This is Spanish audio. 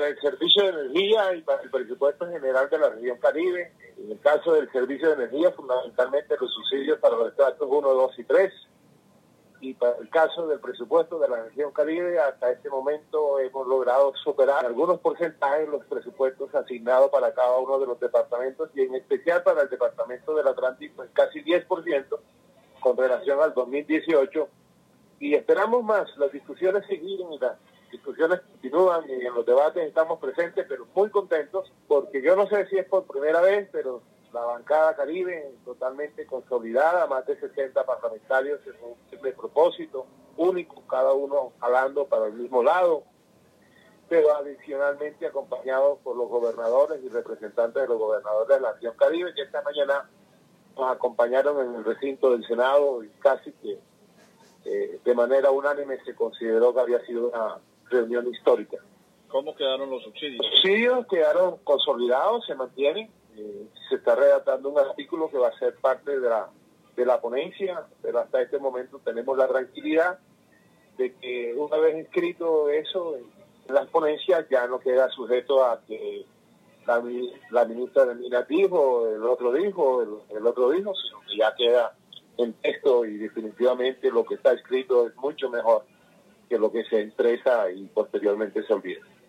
el servicio de energía y para el presupuesto general de la región Caribe. En el caso del servicio de energía, fundamentalmente los subsidios para los estratos 1, 2 y 3. Y para el caso del presupuesto de la región Caribe, hasta este momento hemos logrado superar algunos porcentajes los presupuestos asignados para cada uno de los departamentos y en especial para el departamento del Atlántico en casi 10% con relación al 2018. Y esperamos más, las discusiones siguen y las discusiones continúan y en los debates estamos presentes, pero muy contentos porque yo no sé si es por primera vez, pero la bancada Caribe totalmente consolidada, más de 60 parlamentarios en un simple propósito, único, cada uno jalando para el mismo lado, pero adicionalmente acompañados por los gobernadores y representantes de los gobernadores de la región Caribe, que esta mañana nos acompañaron en el recinto del Senado y casi que de manera unánime se consideró que había sido una reunión histórica. ¿Cómo quedaron los subsidios? Los subsidios quedaron consolidados, se mantienen. Se está redactando un artículo que va a ser parte de la ponencia, pero hasta este momento tenemos la tranquilidad de que una vez escrito eso en las ponencias ya no queda sujeto a que la ministra de Minas dijo, el otro dijo, sino que ya queda en texto y definitivamente lo que está escrito es mucho mejor que lo que se expresa y posteriormente se olvida.